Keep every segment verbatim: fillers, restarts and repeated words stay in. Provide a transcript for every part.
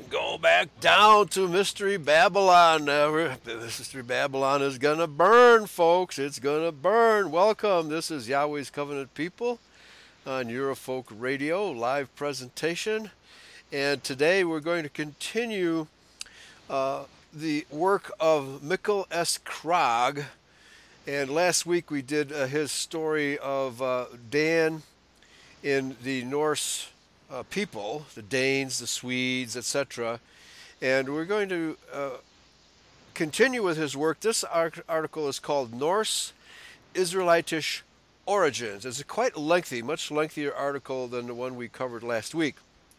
Go back down to Mystery Babylon. Uh, Mystery Babylon is going to burn, folks. It's going to burn. Welcome. This is Yahweh's Covenant People on Eurofolk Radio, live presentation. And today we're going to continue uh, the work of Mikkel S. Krog. And last week we did uh, his story of uh, Dan in the Norse uh, people, the Danes, the Swedes, et cetera. And we're going to uh, continue with his work. This article is called Norse Israelitish Origins. It's a quite lengthy, much lengthier article than the one we covered last week.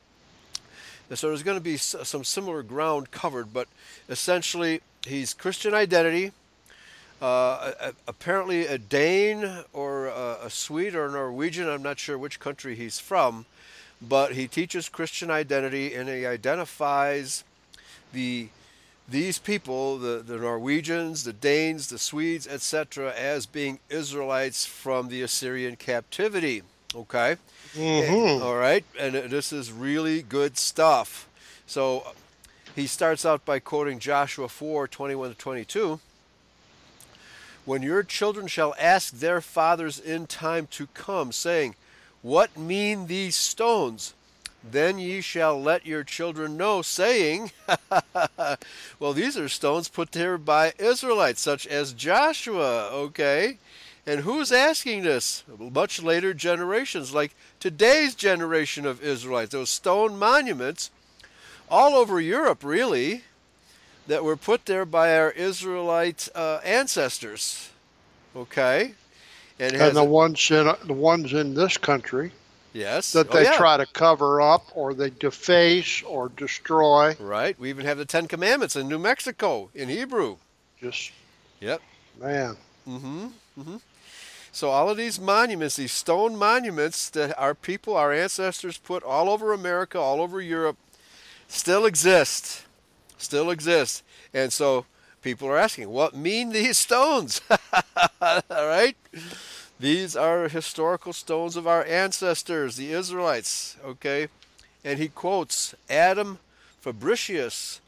And so there's going to be some similar ground covered, but essentially he's Christian identity, uh, apparently a Dane or a, a Swede or a Norwegian. I'm not sure which country he's from, but he teaches Christian identity and he identifies the these people, the, the Norwegians, the Danes, the Swedes, et cetera, as being Israelites from the Assyrian captivity. Okay? Mm-hmm. And, all right? And this is really good stuff. So he starts out by quoting Joshua four, twenty-one to twenty-two. When your children shall ask their fathers in time to come, saying, what mean these stones? Then ye shall let your children know, saying, well, these are stones put there by Israelites, such as Joshua, okay? And who's asking this? Much later generations, like today's generation of Israelites, those stone monuments all over Europe, really, that were put there by our Israelite uh, ancestors, okay? And, and the a, ones in the ones in this country, yes, that oh, they yeah. try to cover up or they deface or destroy. Right. We even have the Ten Commandments in New Mexico in Hebrew. Just yep, man. Mm-hmm. Mm-hmm. So all of these monuments, these stone monuments that our people, our ancestors put all over America, all over Europe, still exist. Still exist. And so people are asking, what mean these stones? All right? These are historical stones of our ancestors, the Israelites, okay? And he quotes Adam Fabricius,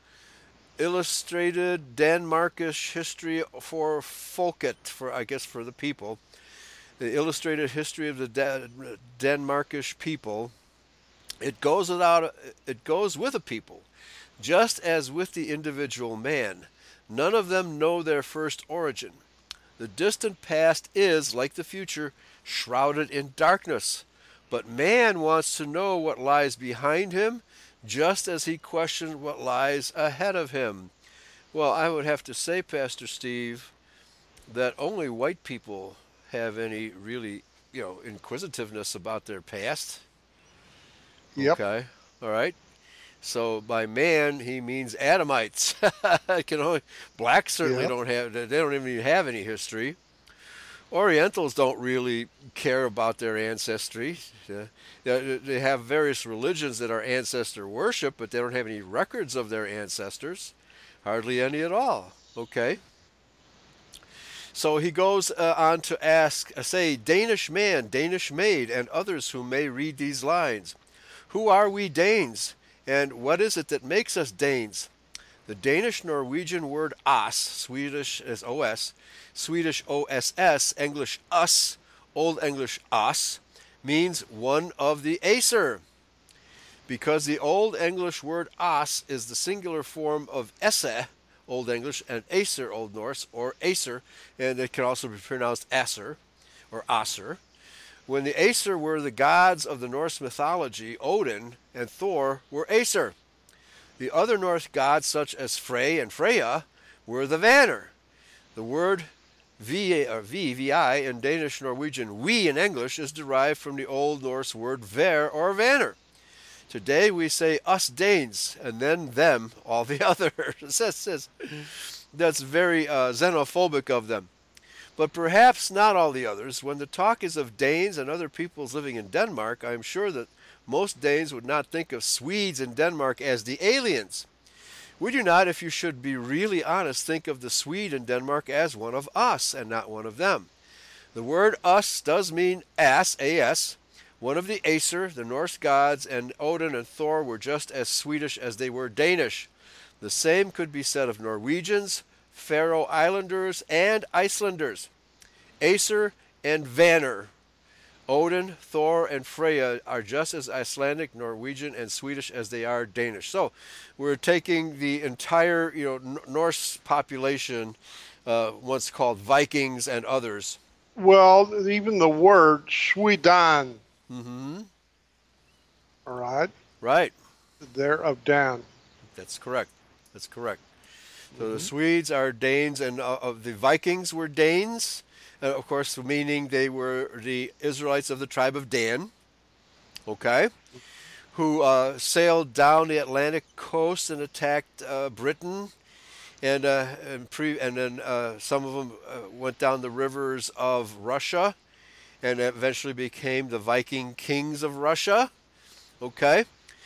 Illustrated Danmarkish History for Folket, for I guess for the people, the Illustrated History of the Dan- Danmarkish people. It goes without, it goes with a people, just as with the individual man. None of them know their first origin. The distant past is, like the future, shrouded in darkness. But man wants to know what lies behind him, just as he questioned what lies ahead of him. Well, I would have to say, Pastor Steve, that only white people have any really, you know, inquisitiveness about their past. Yep. Okay. All right. So by man, he means Adamites. Can only, blacks certainly yep. don't have, they don't even have any history. Orientals don't really care about their ancestry. Uh, they have various religions that are ancestor worship, but they don't have any records of their ancestors. Hardly any at all. Okay. So he goes uh, on to ask, uh, say, Danish man, Danish maid, and others who may read these lines. Who are we Danes? And what is it that makes us Danes? The Danish-Norwegian word os, Swedish is os, Swedish oss, English us, Old English os, means one of the Aesir. Because the Old English word os is the singular form of esse, Old English, and Aesir, Old Norse, or Aesir, and it can also be pronounced Asser, or Asser. When the Aesir were the gods of the Norse mythology, Odin and Thor were Aesir. The other Norse gods, such as Frey and Freya, were the Vanir. The word v, or v, vi in Danish, Norwegian, we in English, is derived from the Old Norse word ver or Vanir. Today we say us Danes, and then them, all the others. That's very uh, xenophobic of them. But perhaps not all the others. When the talk is of Danes and other peoples living in Denmark, I am sure that most Danes would not think of Swedes in Denmark as the aliens. Would you not, if you should be really honest, think of the Swede in Denmark as one of us and not one of them? The word us does mean ass, A S, one of the Aesir, the Norse gods, and Odin and Thor were just as Swedish as they were Danish. The same could be said of Norwegians, Faroe Islanders, and Icelanders. Aesir and Vanir, Odin, Thor, and Freya are just as Icelandic, Norwegian, and Swedish as they are Danish. So we're taking the entire, you know, Norse population, uh, once called Vikings and others. Well, even the word Sweden, Mm-hmm. all right, Right. they're of Dan. That's correct. That's correct. So the Mm-hmm. Swedes are Danes, and uh, uh, the Vikings were Danes, uh, of course, meaning they were the Israelites of the tribe of Dan. Okay, who uh, sailed down the Atlantic coast and attacked uh, Britain, and uh, and, pre- and then uh, some of them uh, went down the rivers of Russia, and eventually became the Viking kings of Russia. Okay,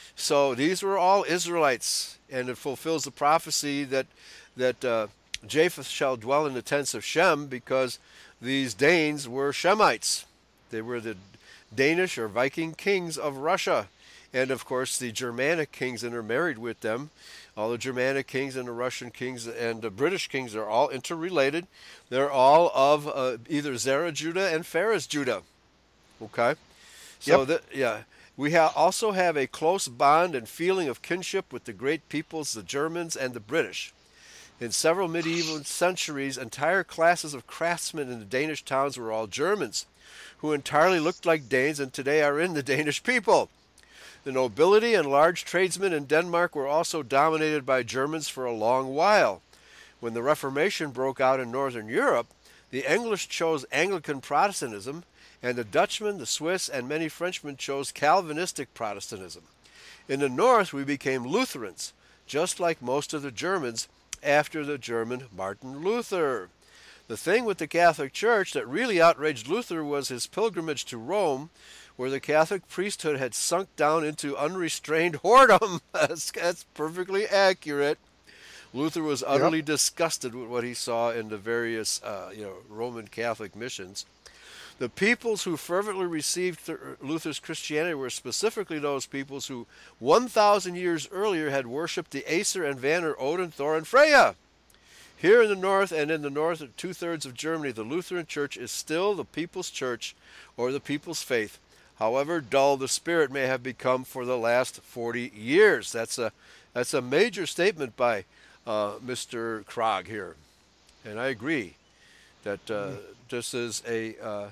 so these were all Israelites, and it fulfills the prophecy that that uh, Japheth shall dwell in the tents of Shem, because these Danes were Shemites. They were the Danish or Viking kings of Russia. And of course, the Germanic kings intermarried with them. All the Germanic kings and the Russian kings and the British kings are all interrelated. They're all of uh, either Zerah Judah and Pharez Judah. Okay? So, Yep. that, yeah. We ha- also have a close bond and feeling of kinship with the great peoples, the Germans and the British. In several medieval centuries, entire classes of craftsmen in the Danish towns were all Germans, who entirely looked like Danes and today are in the Danish people. The nobility and large tradesmen in Denmark were also dominated by Germans for a long while. When the Reformation broke out in Northern Europe, the English chose Anglican Protestantism, and the Dutchmen, the Swiss, and many Frenchmen chose Calvinistic Protestantism. In the north, we became Lutherans, just like most of the Germans after the German Martin Luther. The thing with the Catholic Church that really outraged Luther was his pilgrimage to Rome, where the Catholic priesthood had sunk down into unrestrained whoredom. that's, that's perfectly accurate. Luther was Yep. utterly disgusted with what he saw in the various uh, you know, Roman Catholic missions. The peoples who fervently received Luther's Christianity were specifically those peoples who one thousand years earlier had worshipped the Aesir and Vanir, Odin, Thor, and Freya. Here in the north and in the north two-thirds of Germany, the Lutheran Church is still the people's church or the people's faith, however dull the spirit may have become for the last forty years. That's a, that's a major statement by uh, Mister Krog here. And I agree that uh, this is a... Uh,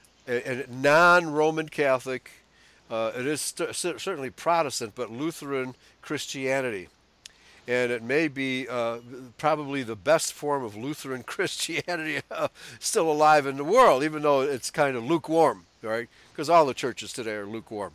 a, a non-Roman Catholic, uh, it is st- certainly Protestant, but Lutheran Christianity. And it may be uh, probably the best form of Lutheran Christianity uh, still alive in the world, even though it's kind of lukewarm, all right? Because all the churches today are lukewarm,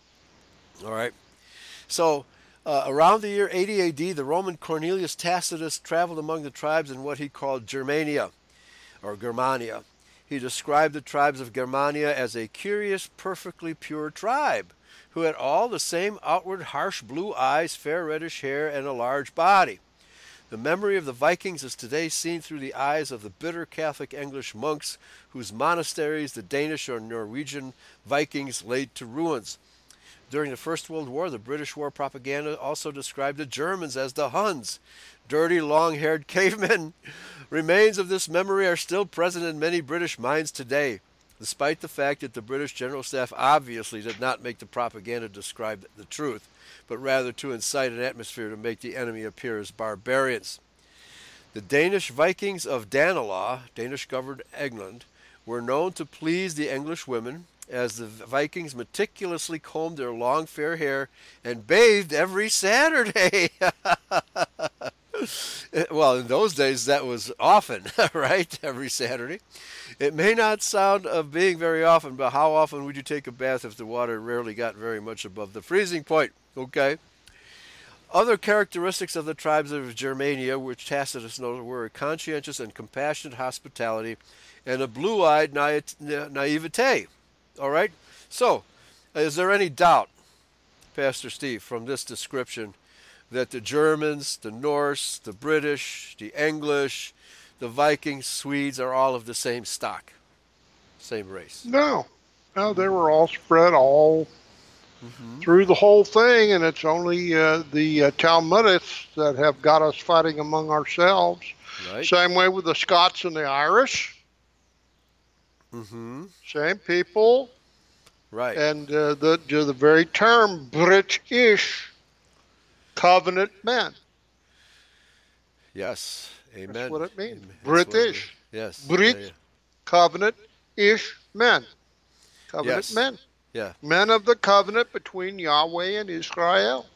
all right? So uh, around the year eighty A D, the Roman Cornelius Tacitus traveled among the tribes in what he called Germania, or Germania. He described the tribes of Germania as a curious, perfectly pure tribe, who had all the same outward harsh blue eyes, fair reddish hair, and a large body. The memory of the Vikings is today seen through the eyes of the bitter Catholic English monks whose monasteries the Danish or Norwegian Vikings laid to ruins. During the First World War, the British war propaganda also described the Germans as the Huns, dirty, long-haired cavemen. Remains of this memory are still present in many British minds today, despite the fact that the British General Staff obviously did not make the propaganda describe the truth, but rather to incite an atmosphere to make the enemy appear as barbarians. The Danish Vikings of Danelaw, Danish-governed England, were known to please the English women, as the Vikings meticulously combed their long fair hair and bathed every Saturday. Well, in those days, that was often, right? Every Saturday. It may not sound of being very often, but how often would you take a bath if the water rarely got very much above the freezing point? Okay. Other characteristics of the tribes of Germania, which Tacitus noted, were a conscientious and compassionate hospitality and a blue-eyed na- naivete. All right? So, is there any doubt, Pastor Steve, from this description that the Germans, the Norse, the British, the English, the Vikings, Swedes are all of the same stock, same race? No, No, they were all spread all Hmm. through the whole thing, and it's only uh, the uh, Talmudists that have got us fighting among ourselves. Right. Same way with the Scots and the Irish, Hmm. same people, Right. and uh, the the very term British covenant men. Yes. That's Amen. what it means. Amen. That's what it means. British, Yes. Yeah. Brit, Yeah. covenant, ish men, covenant Yes. men, Yeah. men of the covenant between Yahweh and Israel.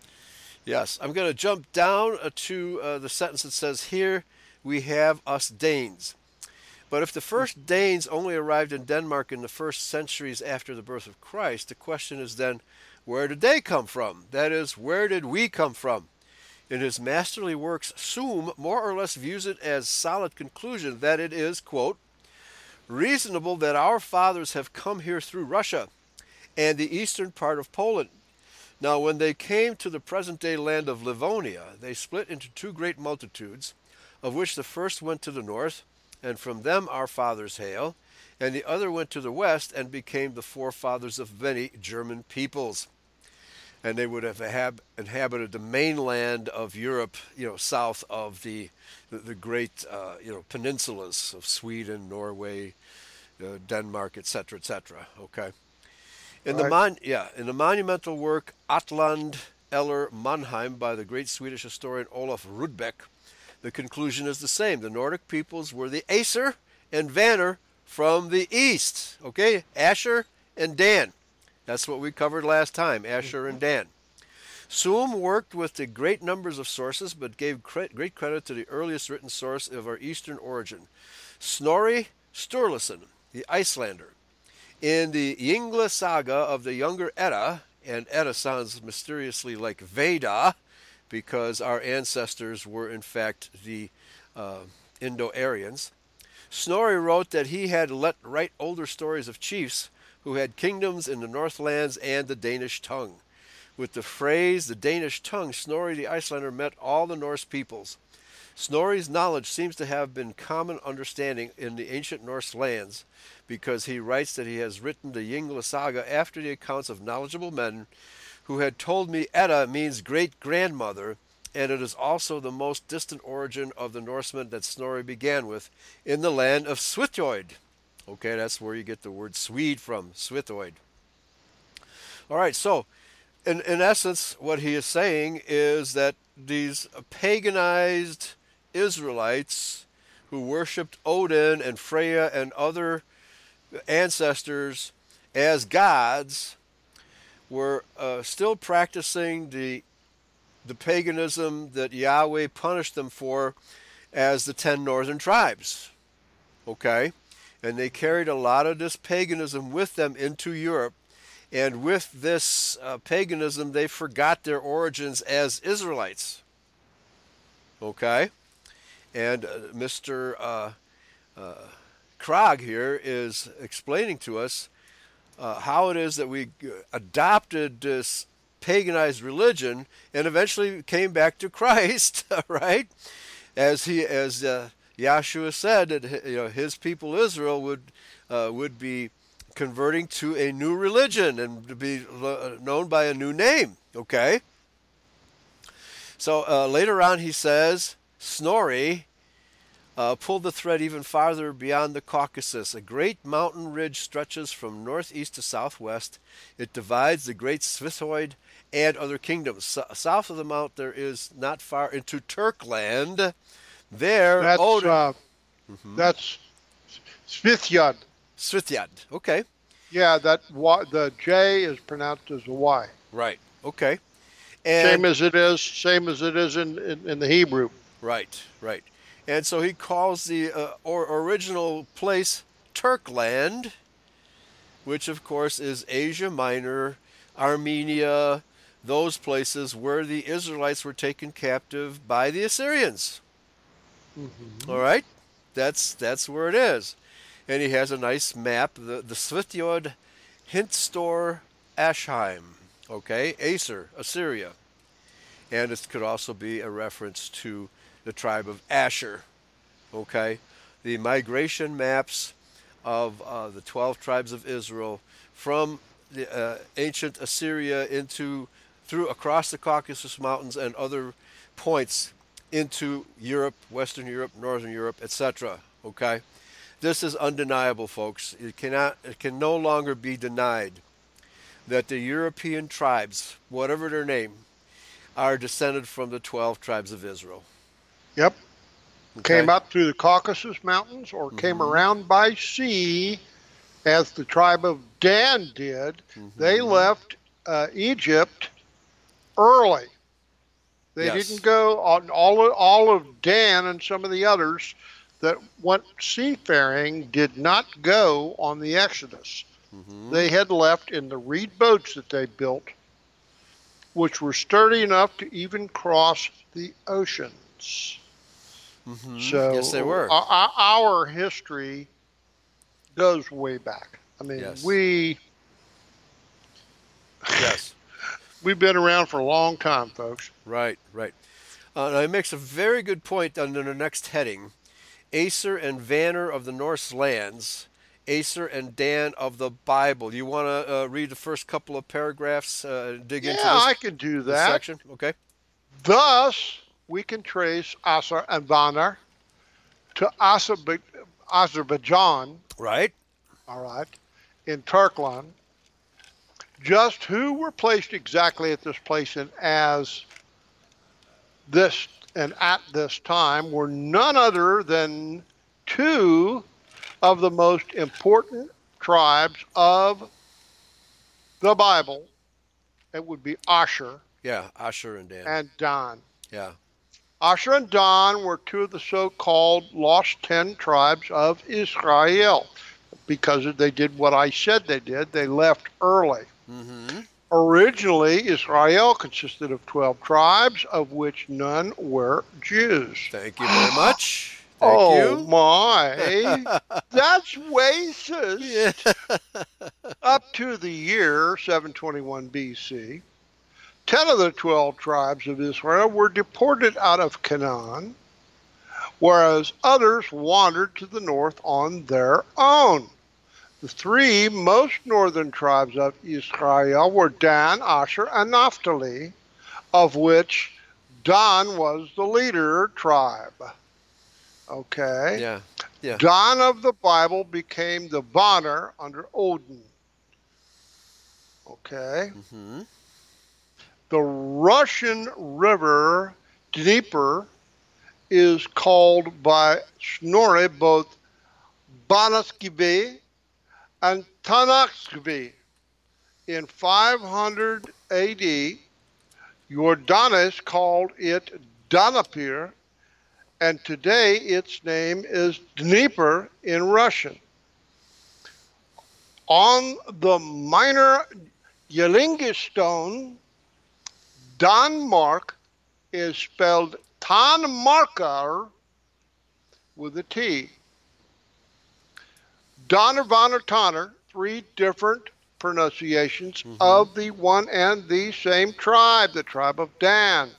Yes. I'm going to jump down uh, to uh, the sentence that says, "Here we have us Danes." But if the first Danes only arrived in Denmark in the first centuries after the birth of Christ, the question is then, where did they come from? That is, where did we come from? In his masterly works, Suhm more or less views it as solid conclusion that it is, quote, reasonable that our fathers have come here through Russia and the eastern part of Poland. Now, when they came to the present-day land of Livonia, they split into two great multitudes, of which the first went to the north, and from them our fathers hail, and the other went to the west and became the forefathers of many German peoples. And they would have hab- inhabited the mainland of Europe, you know, south of the the, the great, uh, you know, peninsulas of Sweden, Norway, uh, Denmark, et cetera, et cetera. Okay. In the Right? mon- yeah, in the monumental work Atland Eller Mannheim by the great Swedish historian Olaf Rudbeck, the conclusion is the same. The Nordic peoples were the Aesir and Vanir from the east. Okay, Asher and Dan. That's what we covered last time, Asher and Dan. Suhm worked with the great numbers of sources, but gave cre- great credit to the earliest written source of our eastern origin, Snorri Sturluson, the Icelander. In the Yngla saga of the Younger Edda, and Edda sounds mysteriously like Veda, because our ancestors were in fact the uh, Indo-Aryans, Snorri wrote that he had let write older stories of chiefs who had kingdoms in the Northlands and the Danish tongue. With the phrase the Danish tongue, Snorri the Icelander met all the Norse peoples. Snorri's knowledge seems to have been common understanding in the ancient Norse lands, because he writes that he has written the Yngla saga after the accounts of knowledgeable men who had told me Edda means great-grandmother, and it is also the most distant origin of the Norsemen that Snorri began with, in the land of Swithoid. Okay, that's where you get the word Swede from, Swithoid. All right, so in, in essence, what he is saying is that these paganized Israelites who worshipped Odin and Freya and other ancestors as gods were uh, still practicing the the paganism that Yahweh punished them for as the ten northern tribes. Okay? And they carried a lot of this paganism with them into Europe. And with this uh, paganism, they forgot their origins as Israelites. Okay? And uh, Mister Uh, uh, Krog here is explaining to us uh, how it is that we adopted this paganized religion and eventually came back to Christ, right? As he, as uh, Yahshua said that you know his people Israel would uh, would be converting to a new religion and to be known by a new name. Okay. So uh, later on, he says Snorri Uh, pull the thread even farther beyond the Caucasus. A great mountain ridge stretches from northeast to southwest. It divides the great Svithoid and other kingdoms. So, south of the mount, there is not far into Turkland. There, That's Odin. uh, Mm-hmm. that's Svithjad. Svithyad. Okay. Yeah, that y, the J is pronounced as a Y. Right. Okay. Same And as it is, same as it is in, in, in the Hebrew. right, right. And so he calls the uh, or, original place Turkland, which of course is Asia Minor, Armenia, those places where the Israelites were taken captive by the Assyrians. All Mm-hmm. right? That's that's where it is. And he has a nice map, the, the Svitjod Hintstor Ashheim, okay? Acer, Assyria. And it could also be a reference to the tribe of Asher, okay? The migration maps of uh, the twelve tribes of Israel from the uh, ancient Assyria into through across the Caucasus Mountains and other points into Europe, Western Europe, Northern Europe, et cetera. Okay, this is undeniable, folks. It cannot, it can no longer be denied that the European tribes, whatever their name, are descended from the twelve tribes of Israel. Yep. Came Okay. up through the Caucasus Mountains or came Mm-hmm. around by sea, as the tribe of Dan did. They Mm-hmm. left uh, Egypt early. They didn't Yes. go on all of, all of Dan and some of the others that went seafaring did not go on the Exodus. Mm-hmm. They had left in the reed boats that they built, which were sturdy enough to even cross the oceans. Mm-hmm. Yes, they So were. our, our history goes way back. I mean, Yes. we Yes. we've been around for a long time, folks. Right. Right. Uh, now, it makes a very good point under the next heading. Acer and Vanner of the Norse lands, Acer and Dan of the Bible. You want to uh, read the first couple of paragraphs, uh, dig Yeah, into this I can do this that. section? Okay. Thus, we can trace Asar and Vanner to Azerbaijan, Right. all right, in Turklan. Just who were placed exactly at this place and as this and at this time were none other than two of the most important tribes of the Bible. It would be Asher Yeah. Asher and Dan. and Dan. Yeah. Asher and Dan were two of the so-called lost ten tribes of Israel because they did what I said they did. They left early. Mm-hmm. Originally, Israel consisted of twelve tribes, of which none were Jews. Thank you very much. Thank Oh you. my, that's Yeah. racist. Up to the year seven twenty-one B C, ten of the twelve tribes of Israel were deported out of Canaan, whereas others wandered to the north on their own. The three most northern tribes of Israel were Dan, Asher, and Naphtali, of which Dan was the leader tribe. Okay. Yeah. Yeah. Dan of the Bible became the Banner under Odin. Okay. Mm-hmm. The Russian river Dnieper is called by Snorri both Banaskvi and Tanaskvi. In five hundred A D, Jordanes called it Danapir, and today its name is Dnieper in Russian. On the minor Yellingi stone, Danmark is spelled Tanmarkar with a T. Donner, Vonner, Tonner, three different pronunciations Mm-hmm. of the one and the same tribe, the tribe of Dan.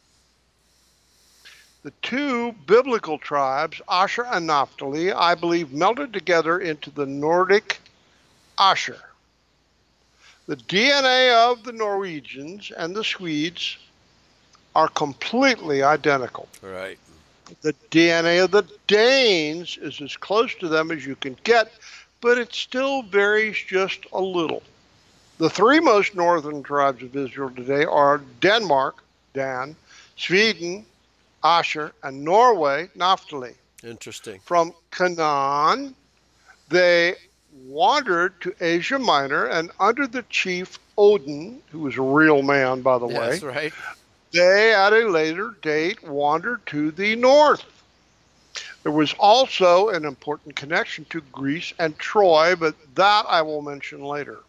The two biblical tribes, Asher and Naphtali, I believe melted together into the Nordic Asher. The D N A of the Norwegians and the Swedes are completely identical. Right. The D N A of the Danes is as close to them as you can get, but it still varies just a little. The three most northern tribes of Israel today are Denmark, Dan, Sweden, Asher, and Norway, Naphtali. Interesting. From Canaan, they wandered to Asia Minor, and under the chief Odin, who was a real man, by the That's way, right. they at a later date wandered to the north. There was also an important connection to Greece and Troy, but that I will mention later.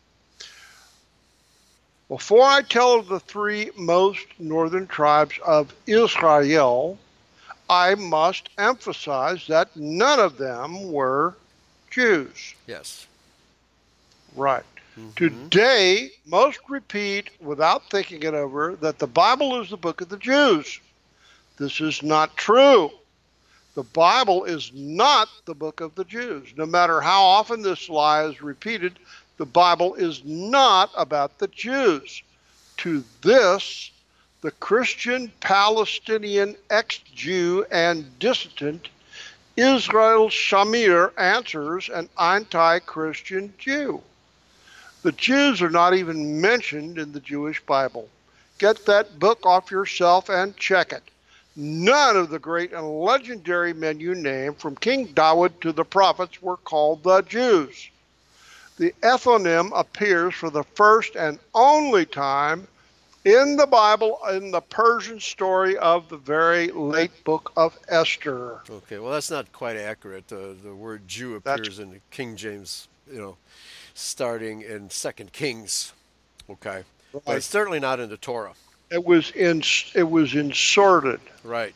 Before I tell of the three most northern tribes of Israel, I must emphasize that none of them were Jews. Yes. Right. Mm-hmm. Today, most repeat without thinking it over that the Bible is the book of the Jews. This is not true. The Bible is not the book of the Jews. No matter how often this lie is repeated, the Bible is not about the Jews. To this, the Christian Palestinian ex-Jew and dissident Israel Shamir answers an anti-Christian Jew. The Jews are not even mentioned in the Jewish Bible. Get that book off yourself and check it. None of the great and legendary men you name, from King David to the prophets, were called the Jews. The ethnonym appears for the first and only time in the Bible in the Persian story of the very late book of Esther. Okay, well, that's not quite accurate. The the word Jew That's appears in the King James, you know, starting in Second Kings. Okay, but right. it's certainly not in the Torah. It was in, it was inserted. Right,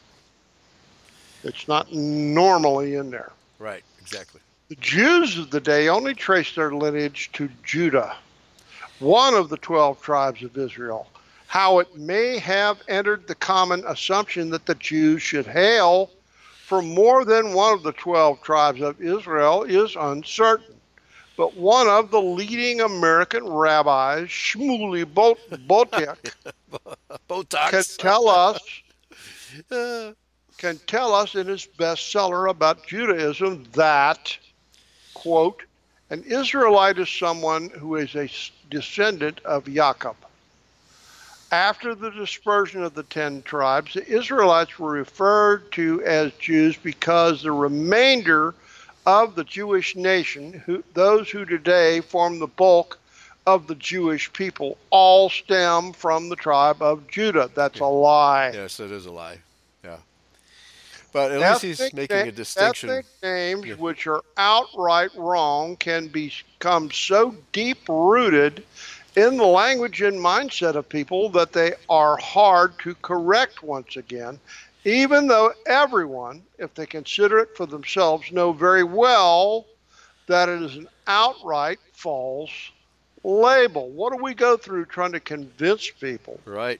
It's not normally in there. right, exactly. The Jews of the day only trace their lineage to Judah, one of the twelve tribes of Israel. How it may have entered the common assumption that the Jews should hail from more than one of the twelve tribes of Israel is uncertain. But one of the leading American rabbis, Shmuley Boteach, can Botox. tell us Uh, can tell us in his bestseller about Judaism that, quote, an Israelite is someone who is a descendant of Jacob. After the dispersion of the ten tribes, the Israelites were referred to as Jews because the remainder of the Jewish nation, who, those who today form the bulk of the Jewish people, all stem from the tribe of Judah. That's yeah. a lie. Yes, it is a lie. Yeah, but at least he's Ethnic, making na- a distinction. ethnic names Yeah, which are outright wrong can become so deep-rooted in the language and mindset of people that they are hard to correct once again, even though everyone, if they consider it for themselves, know very well that it is an outright false label. What do we go through trying to convince people? right.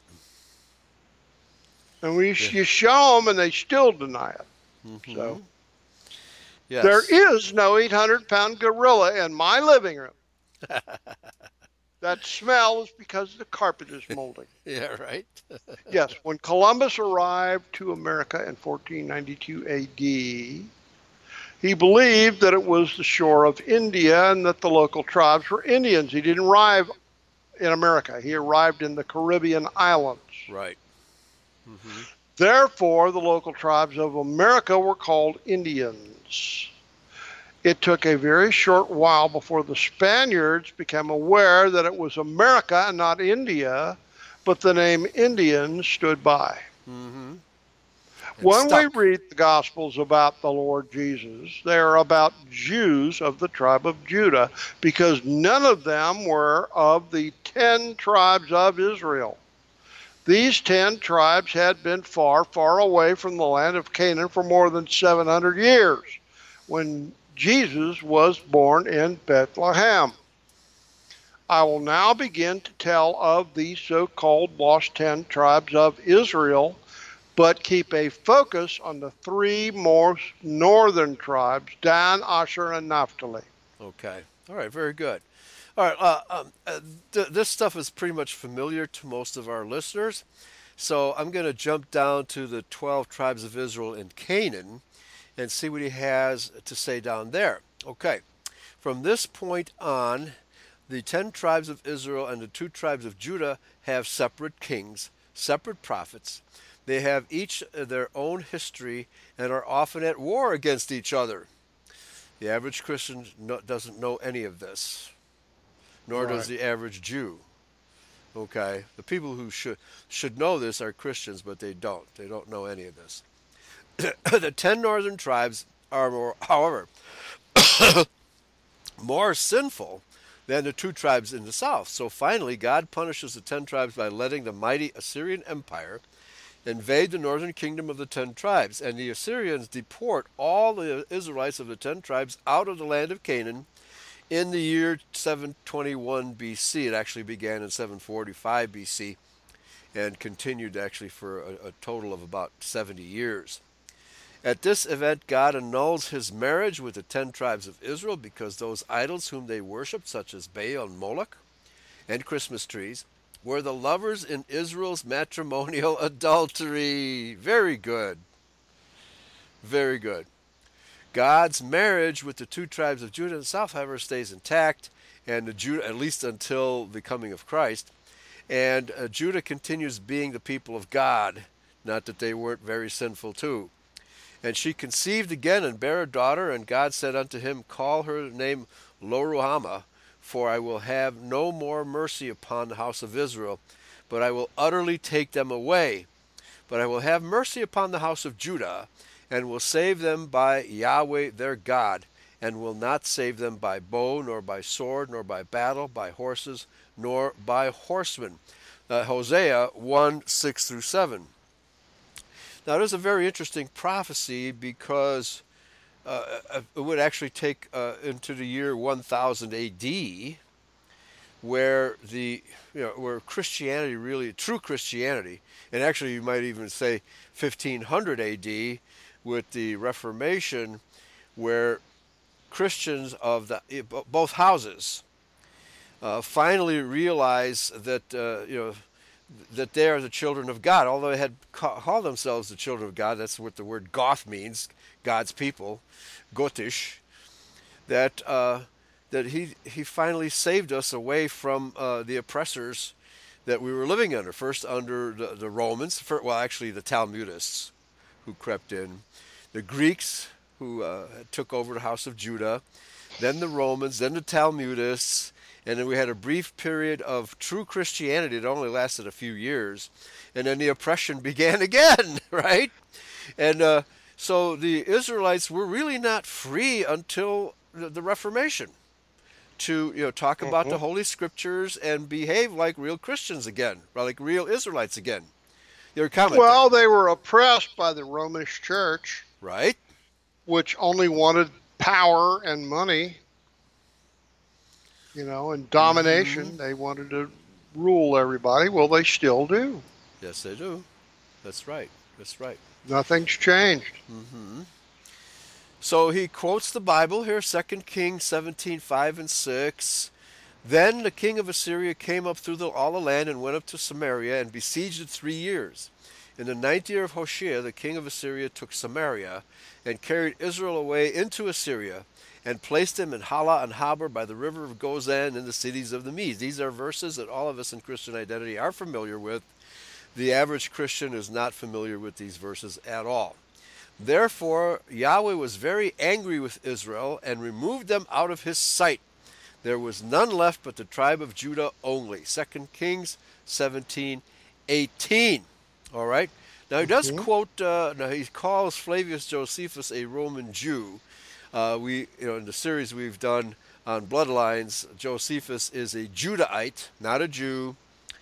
And we, Yeah. you show them and they still deny it. Mm-hmm. So Yes. there is no eight hundred pound gorilla in my living room. That smell is because the carpet is molding. Yeah, right. Yes, when Columbus arrived to America in fourteen ninety-two A D, he believed that it was the shore of India and that the local tribes were Indians. He didn't arrive in America. He arrived in the Caribbean islands. Right. Mm-hmm. Therefore, the local tribes of America were called Indians. It took a very short while before the Spaniards became aware that it was America and not India, but the name Indian stood by. Mm-hmm. When stuck. we read the Gospels about the Lord Jesus, they are about Jews of the tribe of Judah, because none of them were of the ten tribes of Israel. These ten tribes had been far, far away from the land of Canaan for more than seven hundred years, when Jesus was born in Bethlehem. I will now begin to tell of these so-called lost ten tribes of Israel, but keep a focus on the three most northern tribes, Dan, Asher, and Naphtali. Okay. All right. Very good. All right. Uh, um, uh, th- this stuff is pretty much familiar to most of our listeners. So I'm going to jump down to the twelve tribes of Israel in Canaan and see what he has to say down there. Okay. From this point on, the ten tribes of Israel and the two tribes of Judah have separate kings, separate prophets. They have each their own history and are often at war against each other. The average Christian no, doesn't know any of this, nor Right. does the average Jew. Okay, the people who should should know this are Christians, but they don't. They don't know any of this. The ten northern tribes are, more, however, more sinful than the two tribes in the south. So finally, God punishes the ten tribes by letting the mighty Assyrian Empire invade the northern kingdom of the ten tribes. And the Assyrians deport all the Israelites of the ten tribes out of the land of Canaan in the year seven twenty-one B C. It actually began in seven forty-five B C and continued actually for a, a total of about seventy years. At this event, God annuls his marriage with the ten tribes of Israel because those idols whom they worshipped, such as Baal and Moloch and Christmas trees, were the lovers in Israel's matrimonial adultery. Very good. Very good. God's marriage with the two tribes of Judah and the south, however, stays intact, and the Judah, at least until the coming of Christ. And uh, Judah continues being the people of God, not that they weren't very sinful too. And she conceived again and bare a daughter, and God said unto him, Call her name Loruhamah, for I will have no more mercy upon the house of Israel, but I will utterly take them away. But I will have mercy upon the house of Judah, and will save them by Yahweh their God, and will not save them by bow, nor by sword, nor by battle, by horses, nor by horsemen. Uh, Hosea one, six through seven. Now, there's a very interesting prophecy because uh, it would actually take uh, into the year one thousand A D, where the you know where Christianity really, true Christianity, and actually you might even say fifteen hundred A D with the Reformation, where Christians of the both houses uh, finally realize that uh, you know. that they are the children of God. Although they had called themselves the children of God, that's what the word Goth means, God's people, Gotish, that uh, that he, he finally saved us away from uh, the oppressors that we were living under. First under the, the Romans, for, well actually the Talmudists who crept in, the Greeks who uh, took over the house of Judah, then the Romans, then the Talmudists, and then we had a brief period of true Christianity that only lasted a few years. And then the oppression began again, right? And uh, so the Israelites were really not free until the Reformation to you know talk about Mm-hmm. the Holy Scriptures and behave like real Christians again, like real Israelites again. Your comment there, Well, they were oppressed by the Romish Church, right? which only wanted power and money, you know, and domination. Mm-hmm. They wanted to rule everybody. Well, they still do. Yes, they do. That's right. That's right. Nothing's changed. Mm-hmm. So he quotes the Bible here, Second Kings seventeen, five and six. Then the king of Assyria came up through the, all the land and went up to Samaria and besieged it three years. In the ninth year of Hoshea, the king of Assyria took Samaria and carried Israel away into Assyria and placed them in Hala and Habor by the river of Gozan in the cities of the Medes. These are verses that all of us in Christian identity are familiar with. The average Christian is not familiar with these verses at all. Therefore, Yahweh was very angry with Israel and removed them out of his sight. There was none left but the tribe of Judah only. Second Kings seventeen, eighteen. All right. Now he does Mm-hmm. quote. Uh, now he calls Flavius Josephus a Roman Jew. Uh, we, you know, in the series we've done on bloodlines, Josephus is a Judahite, not a Jew,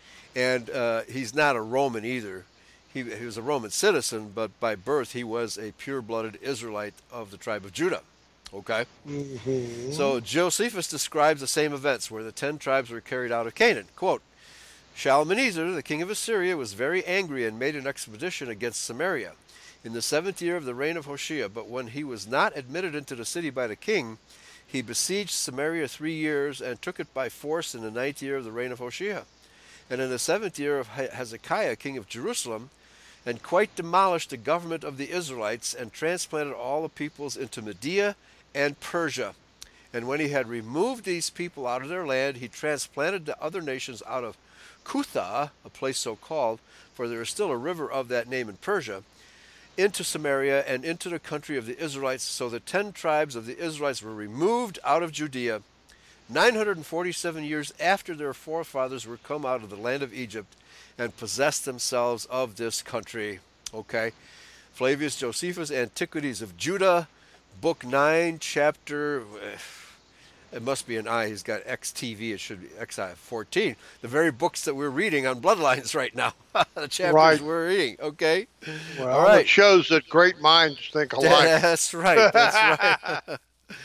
and uh, he's not a Roman either. He, he was a Roman citizen, but by birth he was a pure-blooded Israelite of the tribe of Judah. Okay? Mm-hmm. So Josephus describes the same events where the ten tribes were carried out of Canaan. Quote, Shalmaneser, the king of Assyria, was very angry and made an expedition against Samaria in the seventh year of the reign of Hoshea. But when he was not admitted into the city by the king, he besieged Samaria three years and took it by force in the ninth year of the reign of Hoshea. And in the seventh year of Hezekiah, king of Jerusalem, and quite demolished the government of the Israelites and transplanted all the peoples into Media and Persia. And when he had removed these people out of their land, he transplanted the other nations out of Cutha, a place so called, for there is still a river of that name in Persia, into Samaria and into the country of the Israelites. So the ten tribes of the Israelites were removed out of Judea nine hundred forty-seven years after their forefathers were come out of the land of Egypt and possessed themselves of this country. Okay. Flavius Josephus, Antiquities of Judah, Book nine, Chapter... It must be an I. He's got X T V. It should be X I fourteen. The very books that we're reading on Bloodlines right now. The chapters Right. we're reading. Okay. Well, All right. it shows that great minds think alike. That's right. That's right.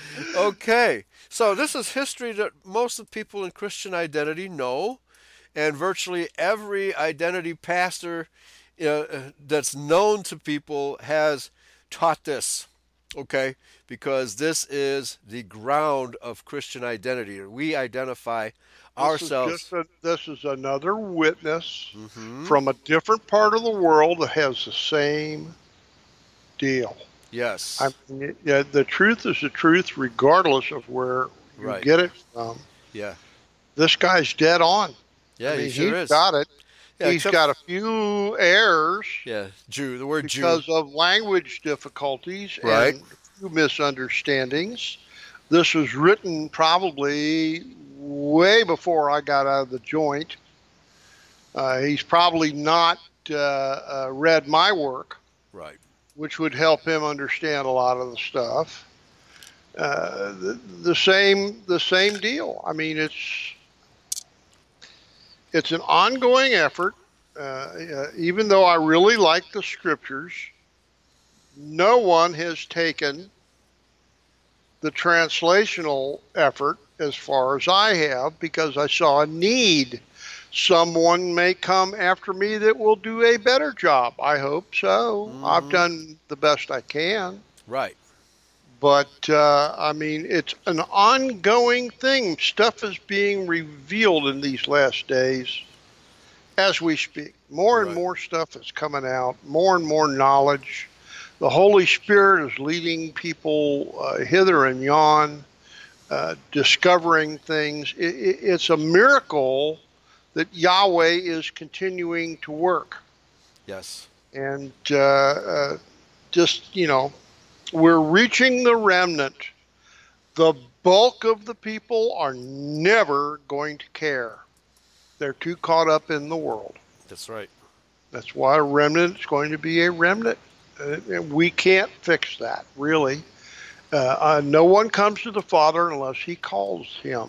Okay. So this is history that most of the people in Christian identity know, and virtually every identity pastor uh, that's known to people has taught this, okay? Because this is the ground of Christian identity. We identify This is just ourselves. a, this is another witness Hmm. from a different part of the world that has the same deal. I Yes. mean, yeah, the truth is the truth, regardless of where you Right. get it from. Yeah. This guy's dead on. I Yeah, he mean, sure he's is. got it. Yeah, He's except, got a few errors yeah, Jew, the word Jew. because of language difficulties Right. and a few misunderstandings. This was written probably way before I got out of the joint. Uh, he's probably not uh, uh, read my work, Right. which would help him understand a lot of the stuff. Uh, the, the same, the same deal. I mean, it's it's an ongoing effort. Uh, uh, even though I really like the scriptures, no one has taken the translational effort as far as I have because I saw a need. Someone may come after me that will do a better job. I hope so. I've Hmm. done the best I can. Right. But, uh, I mean, it's an ongoing thing. Stuff is being revealed in these last days as we speak. More and Right. more stuff is coming out, more and more knowledge. The Holy Spirit is leading people uh, hither and yon, uh, discovering things. It, it, it's a miracle that Yahweh is continuing to work. Yes. And uh, uh, just, you know, we're reaching the remnant. The bulk of the people are never going to care. They're too caught up in the world. That's right. That's why a remnant is going to be a remnant. Uh, we can't fix that, really. Uh, uh, no one comes to the Father unless He calls him.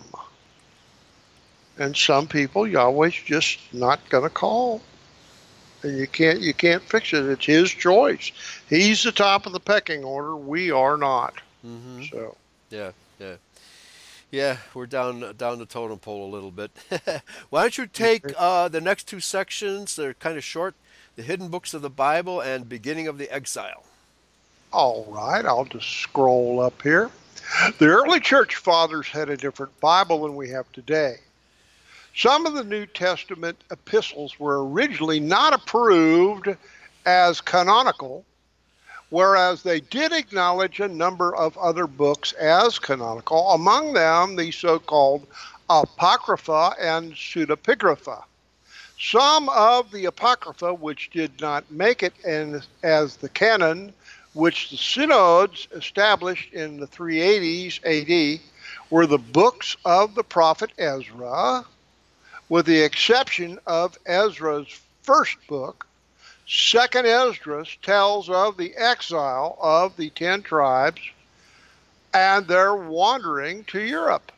And some people, Yahweh's just not going to call, and you can't you can't fix it. It's His choice. He's the top of the pecking order. We are not. Hmm. So Yeah. Yeah. Yeah, we're down down the totem pole a little bit. Why don't you take uh, the next two sections? They're kind of short. The hidden books of the Bible and beginning of the exile. all right, I'll just scroll up here. The early church fathers had a different Bible than we have today. Some of the New Testament epistles were originally not approved as canonical, whereas they did acknowledge a number of other books as canonical, among them the so-called Apocrypha and Pseudepigrapha. Some of the Apocrypha, which did not make it in, as the canon, which the synods established in the three eighties A D, were the books of the prophet Ezra, with the exception of Ezra's first book. Second Esdras tells of the exile of the ten tribes and their wandering to Europe.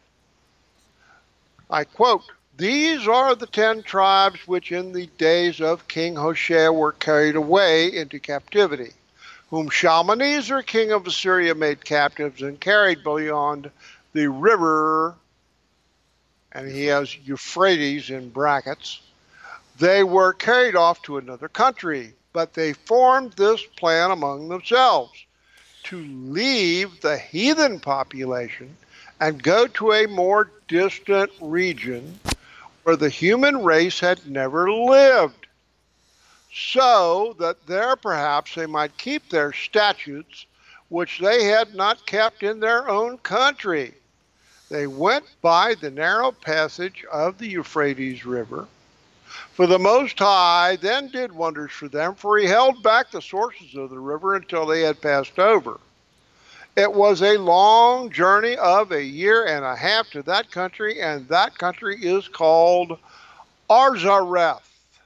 I quote, "These are the ten tribes which in the days of King Hoshea were carried away into captivity, whom Shalmaneser, king of Assyria, made captives and carried beyond the river," and he has Euphrates in brackets. "They were carried off to another country, but they formed this plan among themselves to leave the heathen population and go to a more distant region where the human race had never lived, so that there perhaps they might keep their statutes, which they had not kept in their own country. They went by the narrow passage of the Euphrates River. For the Most High then did wonders for them, for He held back the sources of the river until they had passed over. It was a long journey of a year and a half to that country, and that country is called Arzareth."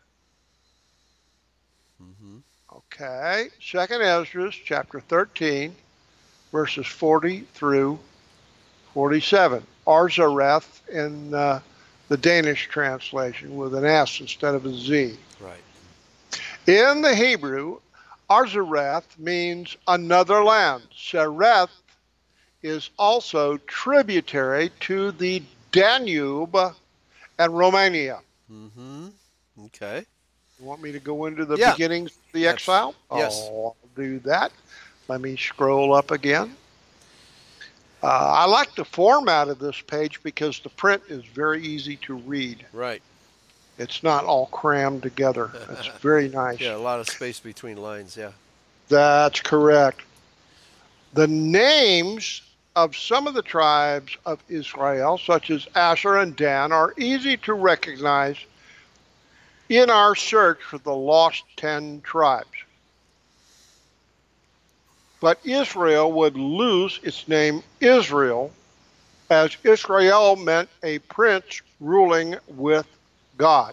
Hmm. Okay, Second Esdras chapter thirteen, verses forty through forty-seven. Arzareth in uh, the Danish translation with an S instead of a Z. Right. In the Hebrew, Arzareth means another land. Sereth is also tributary to the Danube and Romania. Hmm. Okay. You want me to go into the Yeah. beginnings of the Abs- exile? yes. Oh, I'll do that. Let me scroll up again. Uh, I like the format of this page because the print is very easy to read. Right. It's not all crammed together. It's very nice. Yeah, a lot of space between lines. Yeah. That's correct. The names of some of the tribes of Israel, such as Asher and Dan, are easy to recognize in our search for the lost ten tribes. But Israel would lose its name Israel, as Israel meant a prince ruling with God.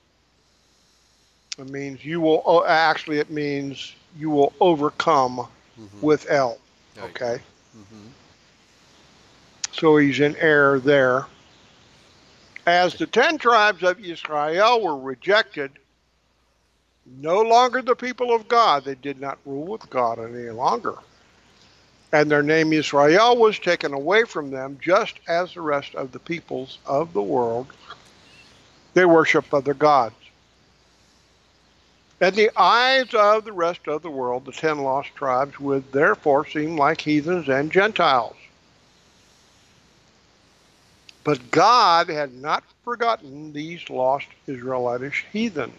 It means you will, actually it means you will overcome mm-hmm. with El. Right. Okay? Mm-hmm. So he's in error there. As the ten tribes of Israel were rejected, no longer the people of God, they did not rule with God any longer. And their name Israel was taken away from them, just as the rest of the peoples of the world. They worship other gods. In the eyes of the rest of the world, the ten lost tribes would therefore seem like heathens and Gentiles. But God had not forgotten these lost Israelitish heathens.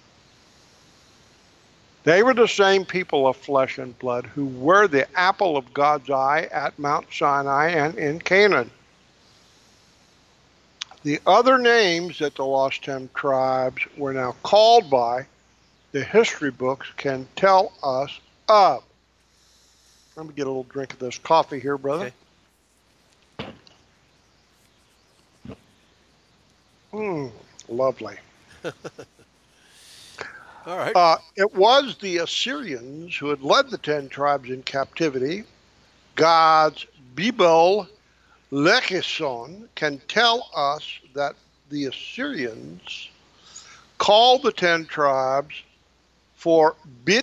They were the same people of flesh and blood who were the apple of God's eye at Mount Sinai and in Canaan. The other names that the lost ten tribes were now called by, the history books can tell us of. Let me get a little drink of this coffee here, brother. Okay. Mmm, lovely. All right. Uh, it was the Assyrians who had led the ten tribes in captivity. God's Bibel Lechison can tell us that the Assyrians called the ten tribes for Bit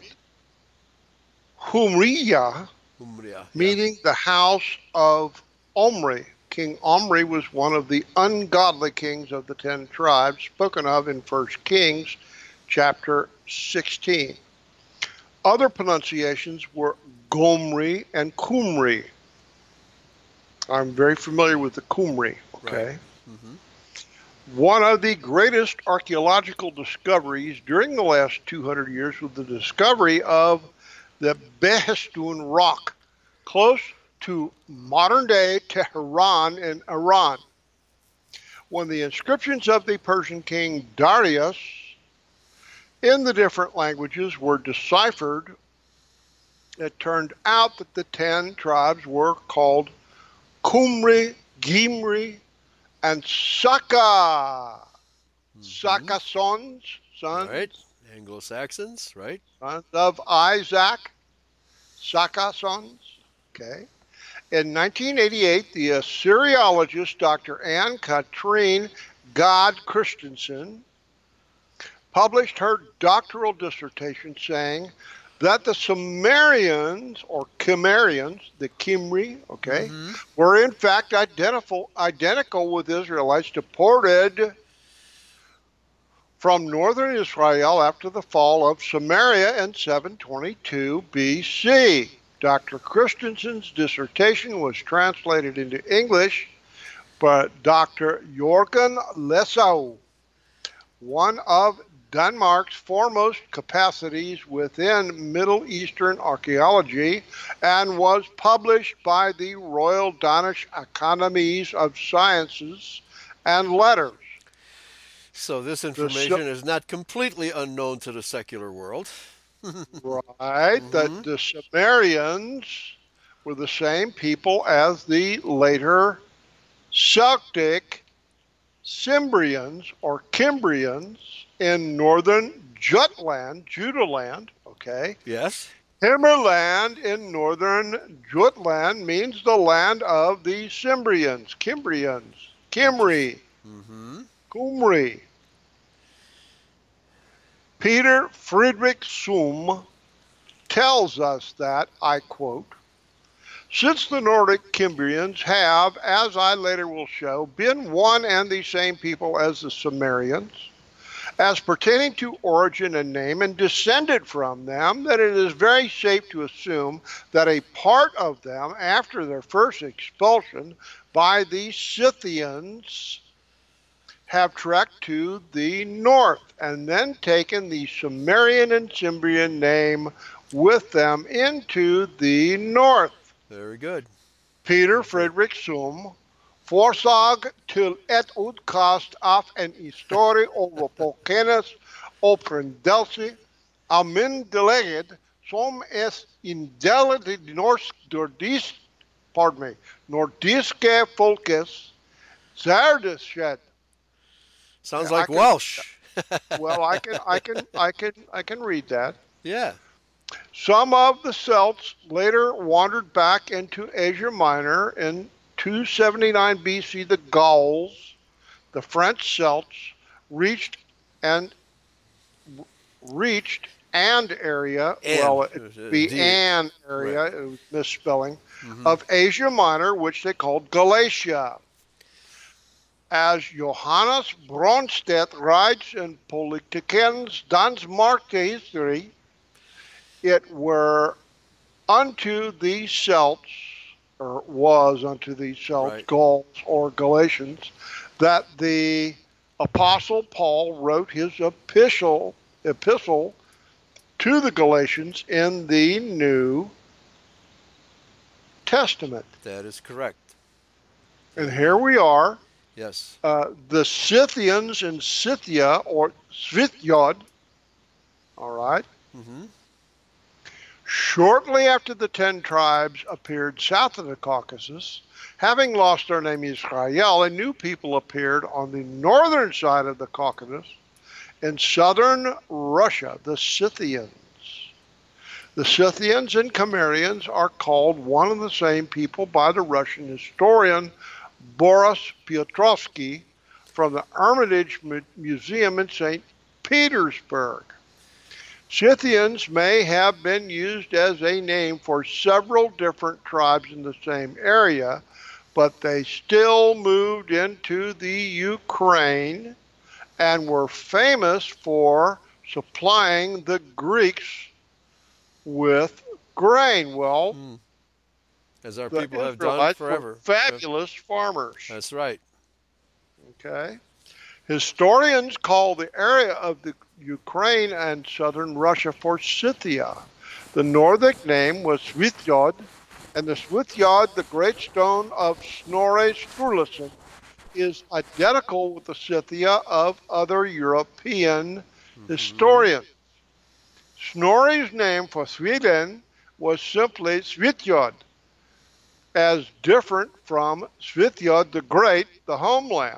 Humriya, Humriya, meaning yeah. the house of Omri. King Omri was one of the ungodly kings of the ten tribes spoken of in First Kings chapter sixteen. Other pronunciations were Gomri and Kumri. I'm very familiar with the Kumri, okay? Right. Mm-hmm. One of the greatest archaeological discoveries during the last two hundred years was the discovery of the Behistun rock, close to modern-day Tehran in Iran. When the inscriptions of the Persian king Darius in the different languages were deciphered, it turned out that the ten tribes were called Kumri, Gimri, and Saka. Mm-hmm. Saka sons, sons. Right. Anglo-Saxons, right? Sons of Isaac. Saka sons. Okay. In nineteen eighty-eight, the Assyriologist Doctor Anne Katrine God Christensen published her doctoral dissertation saying that the Sumerians, or Cimmerians, the Kimri, okay, mm-hmm. were in fact identical, identical with Israelites deported from northern Israel after the fall of Samaria in seven twenty-two B C. Doctor Christensen's dissertation was translated into English, but Doctor Jørgen Lessau, one of Denmark's foremost capacities within Middle Eastern archaeology, and was published by the Royal Danish Academies of Sciences and Letters. So this information is not completely unknown to the secular world. Right, mm-hmm. that the Sumerians were the same people as the later Celtic Cimbrians or Kimbrians in northern Jutland, Judaland, okay? Yes. Himmerland in northern Jutland means the land of the Cimbrians, Kimbrians, Kimri, mm-hmm. Kumri. Peter Friedrich Suhm tells us that, I quote, since the Nordic Kimbrians have, as I later will show, been one and the same people as the Sumerians, as pertaining to origin and name and descended from them, that it is very safe to assume that a part of them, after their first expulsion by the Scythians, have trekked to the north and then taken the Sumerian and Cimbrian name with them into the north. Very good. Peter Very good. Friedrich Sum voorzag til het uitkast af en historie over Volkennis oprendelsie almindelig som is in dele de Norsk Nordisk, pardon me, Nordiske volkes zeer. Sounds I like can, Welsh. well, I can, I can, I can, I can read that. Yeah. Some of the Celts later wandered back into Asia Minor in two seventy-nine B C. The Gauls, the French Celts, reached and reached and area. And, well, uh, it'd be D. an area, Right. it was misspelling, Mhm. of Asia Minor, which they called Galatia. As Johannes Bronsted writes in Politikens Danmarks History, it were unto the Celts, or was unto the Celts, Right. Gauls, or Galatians, that the Apostle Paul wrote his epistle, epistle to the Galatians in the New Testament. That is correct. And here we are. Yes. Uh, the Scythians in Scythia, or Svitjod, all right, Mm-hmm. shortly after the ten tribes appeared south of the Caucasus, having lost their name Israel, a new people appeared on the northern side of the Caucasus in southern Russia, the Scythians. The Scythians and Cimmerians are called one and the same people by the Russian historian Boris Piotrovsky from the Hermitage Museum in Saint Petersburg. Scythians may have been used as a name for several different tribes in the same area, but they still moved into the Ukraine and were famous for supplying the Greeks with grain. Well, Mm. As our the people have done Israelites forever. were fabulous farmers. That's right. Okay. Historians call the area of the Ukraine and southern Russia for Scythia. The Nordic name was Svitjod, and the Svitjod, the great stone of Snorre Sturluson, is identical with the Scythia of other European Mm-hmm. historians. Snorri's name for Sweden was simply Svitjod, as different from Svitjod the Great, the homeland.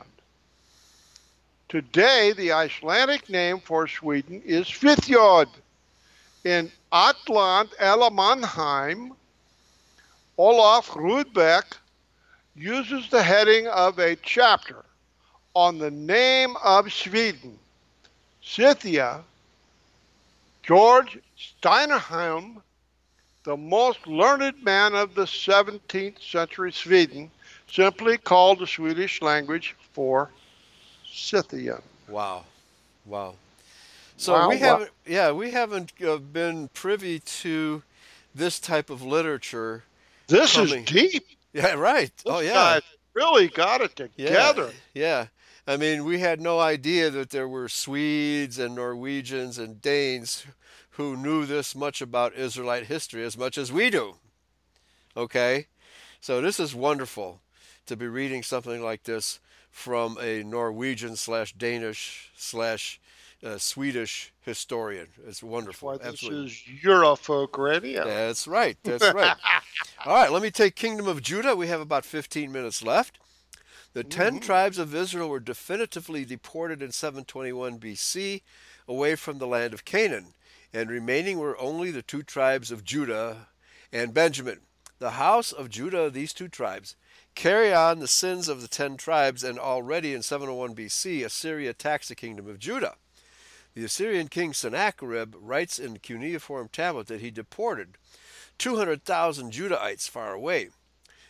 Today, the Icelandic name for Sweden is Svitjod. In Atlant eller Mannheim, Olaf Rudbeck uses the heading of a chapter on the name of Sweden. Scythia, George Steinerheim, the most learned man of the seventeenth century Sweden, simply called the Swedish language for Scythian. Wow. Wow. So Wow, we wow. haven't, yeah, we haven't uh, been privy to this type of literature. This coming. is deep. Yeah, right. This oh, yeah. guy's really got it together. Yeah. Yeah. I mean, we had no idea that there were Swedes and Norwegians and Danes who knew this much about Israelite history as much as we do. Okay? So this is wonderful to be reading something like this from a Norwegian slash Danish slash uh, Swedish historian. It's wonderful. Why this Absolutely. is Eurofolk Radio. That's right. That's right. All right, let me take Kingdom of Judah. We have about fifteen minutes left. The ten Mhm. tribes of Israel were definitively deported in seven twenty-one B C away from the land of Canaan, and remaining were only the two tribes of Judah and Benjamin. The house of Judah, these two tribes, carry on the sins of the ten tribes, and already in seven oh one B C, Assyria attacks the kingdom of Judah. The Assyrian king Sennacherib writes in the cuneiform tablet that he deported two hundred thousand Judahites far away.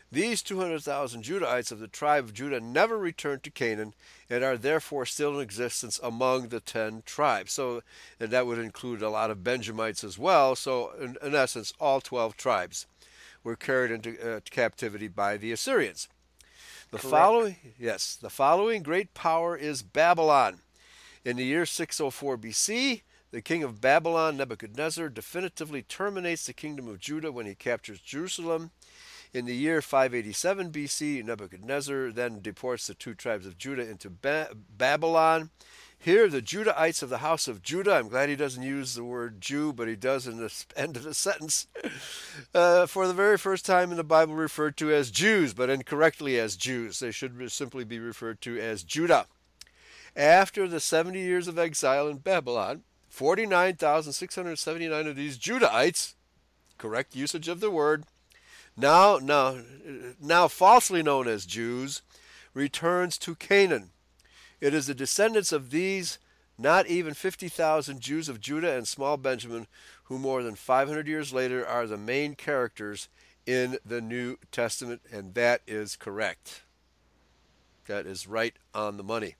These two hundred thousand Judahites of the tribe of Judah never returned to Canaan and are therefore still in existence among the ten tribes. So, and that would include a lot of Benjamites as well. So, in, in essence, all twelve tribes were carried into uh, captivity by the Assyrians. The Correct. following, yes, the following great power is Babylon. In the year six oh four B C, the king of Babylon, Nebuchadnezzar, definitively terminates the kingdom of Judah when he captures Jerusalem. In the year five eighty-seven B C, Nebuchadnezzar then deports the two tribes of Judah into ba- Babylon. Here, the Judahites of the house of Judah, I'm glad he doesn't use the word Jew, but he does in the end of the sentence, uh, for the very first time in the Bible referred to as Jews, but incorrectly as Jews. They should simply be referred to as Judah. After the seventy years of exile in Babylon, forty-nine thousand six hundred seventy-nine of these Judahites, correct usage of the word, now, now, now falsely known as Jews, returns to Canaan. It is the descendants of these, not even fifty thousand Jews of Judah and small Benjamin, who more than five hundred years later are the main characters in the New Testament, and that is correct. That is right on the money.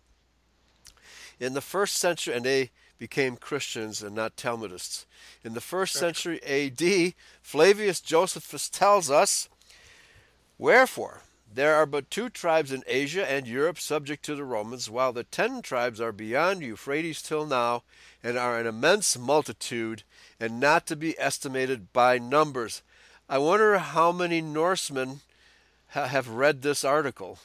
In the first century, and they became Christians and not Talmudists. In the first century A D, Flavius Josephus tells us, "Wherefore, there are but two tribes in Asia and Europe subject to the Romans, while the ten tribes are beyond Euphrates till now, and are an immense multitude, and not to be estimated by numbers." I wonder how many Norsemen ha- have read this article.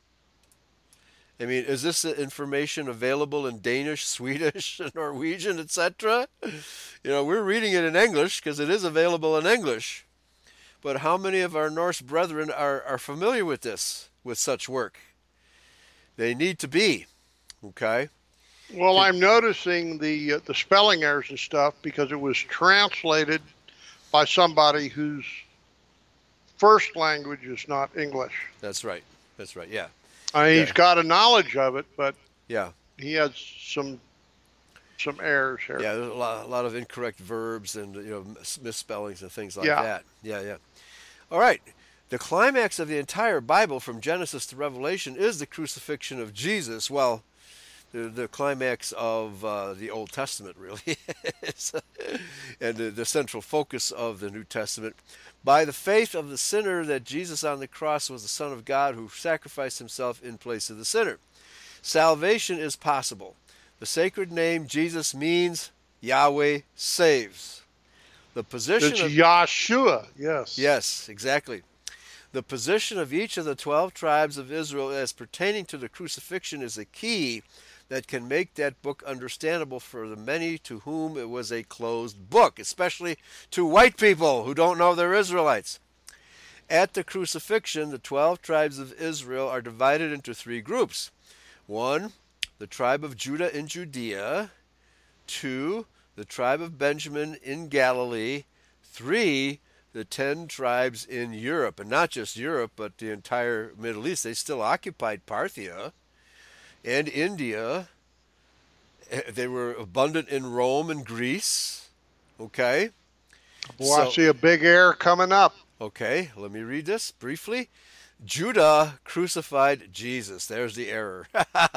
I mean, is this information available in Danish, Swedish, Norwegian, et cetera? You know, we're reading it in English because it is available in English. But how many of our Norse brethren are, are familiar with this, with such work? They need to be, okay? Well, I'm noticing the uh, the spelling errors and stuff because it was translated by somebody whose first language is not English. That's right. That's right, yeah. I mean, Yeah. he's got a knowledge of it, but Yeah. he has some some errors here. Yeah, there's a lot, a lot of incorrect verbs and, you know, mis- misspellings and things like Yeah. that. Yeah, yeah. All right. The climax of the entire Bible from Genesis to Revelation is the crucifixion of Jesus. Well, the, the climax of uh, the Old Testament, really, is, and the, the central focus of the New Testament. By the faith of the sinner that Jesus on the cross was the Son of God who sacrificed himself in place of the sinner. Salvation is possible. The sacred name Jesus means Yahweh saves. The position It's of Yahshua, yes. Yes, exactly. The position of each of the twelve tribes of Israel as pertaining to the crucifixion is a key that can make that book understandable for the many to whom it was a closed book, especially to white people who don't know they're Israelites. At the crucifixion, the twelve tribes of Israel are divided into three groups. One, the tribe of Judah in Judea. Two, the tribe of Benjamin in Galilee. Three, the ten tribes in Europe, and not just Europe, but the entire Middle East. They still occupied Parthia and India. They were abundant in Rome and Greece. Okay? Boy, I So- see a big error coming up. Okay, let me read this briefly. Judah crucified Jesus. There's the error.